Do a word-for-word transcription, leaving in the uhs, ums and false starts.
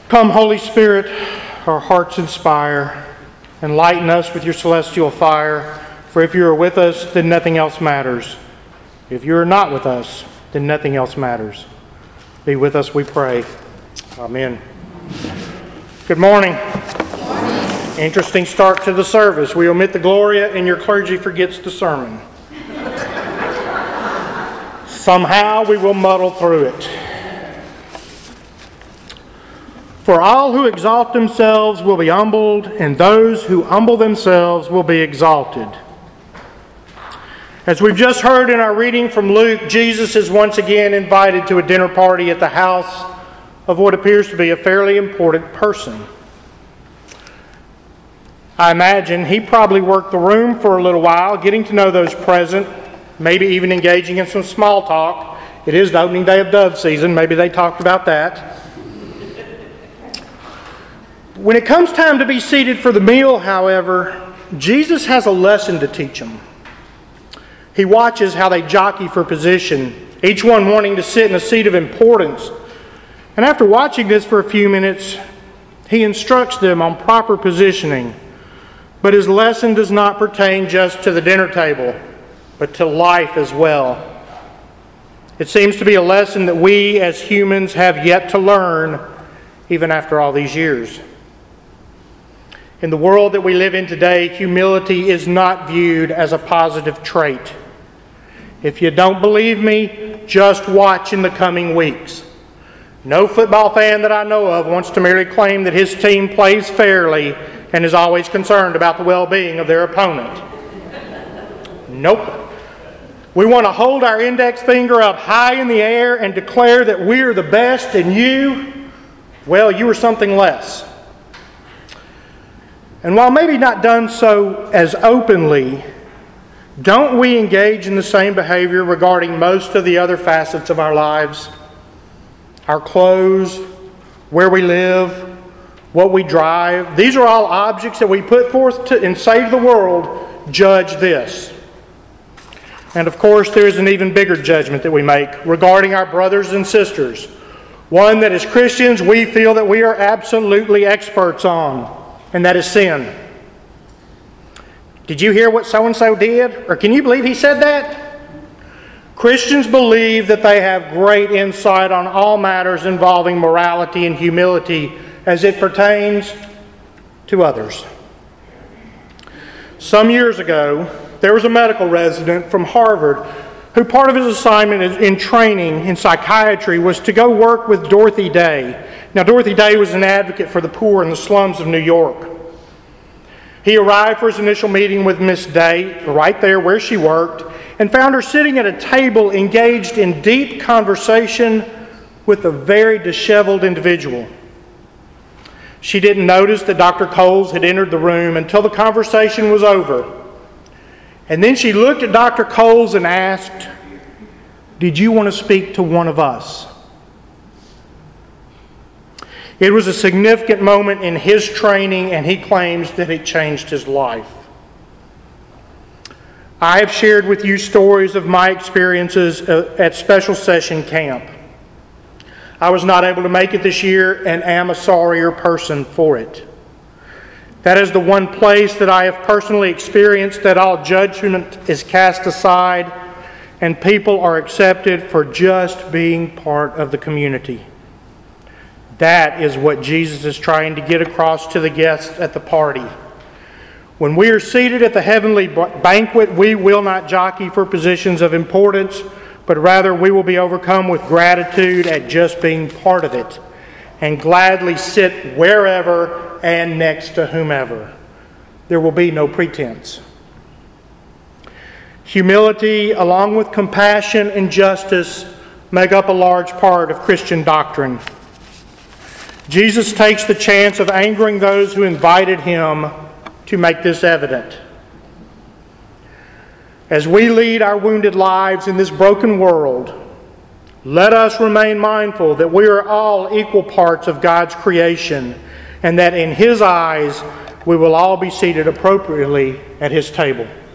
Come, Holy Spirit, our hearts inspire, and lighten us with your celestial fire. For if you are with us, then nothing else matters. If you are not with us, then nothing else matters. Be with us, we pray. Amen. Good morning. Good morning. Interesting start to the service. We omit the Gloria, and your clergy forgets the sermon. Somehow we will muddle through it. For all who exalt themselves will be humbled, and those who humble themselves will be exalted. As we've just heard in our reading from Luke, Jesus is once again invited to a dinner party at the house of what appears to be a fairly important person. I imagine he probably worked the room for a little while, getting to know those present, maybe even engaging in some small talk. It is the opening day of dove season. Maybe they talked about that. When it comes time to be seated for the meal, however, Jesus has a lesson to teach them. He watches how they jockey for position, each one wanting to sit in a seat of importance. And after watching this for a few minutes, he instructs them on proper positioning. But his lesson does not pertain just to the dinner table, but to life as well. It seems to be a lesson that we as humans have yet to learn, even after all these years. In the world that we live in today, humility is not viewed as a positive trait. If you don't believe me, just watch in the coming weeks. No football fan that I know of wants to merely claim that his team plays fairly and is always concerned about the well-being of their opponent. Nope. We want to hold our index finger up high in the air and declare that we're the best, and you, well, you are something less. And while maybe not done so as openly, don't we engage in the same behavior regarding most of the other facets of our lives? Our clothes, where we live, what we drive. These are all objects that we put forth to, and say to the world, judge this. And of course, there is an even bigger judgment that we make regarding our brothers and sisters. One that as Christians we feel that we are absolutely experts on. And that is sin. Did you hear what so-and-so did? Or can you believe he said that? Christians believe that they have great insight on all matters involving morality and humility as it pertains to others. Some years ago, there was a medical resident from Harvard who part of his assignment in training in psychiatry was to go work with Dorothy Day. Now, Dorothy Day was an advocate for the poor in the slums of New York. He arrived for his initial meeting with Miss Day, right there where she worked, and found her sitting at a table engaged in deep conversation with a very disheveled individual. She didn't notice that Doctor Coles had entered the room until the conversation was over. And then she looked at Doctor Coles and asked, "Did you want to speak to one of us?" It was a significant moment in his training, and he claims that it changed his life. I have shared with you stories of my experiences at Special Session Camp. I was not able to make it this year and am a sorrier person for it. That is the one place that I have personally experienced that all judgment is cast aside and people are accepted for just being part of the community. That is what Jesus is trying to get across to the guests at the party. When we are seated at the heavenly banquet, we will not jockey for positions of importance, but rather we will be overcome with gratitude at just being part of it and gladly sit wherever and next to whomever. There will be no pretense. Humility, along with compassion and justice, make up a large part of Christian doctrine. Jesus takes the chance of angering those who invited him to make this evident. As we lead our wounded lives in this broken world, let us remain mindful that we are all equal parts of God's creation and that in His eyes we will all be seated appropriately at His table.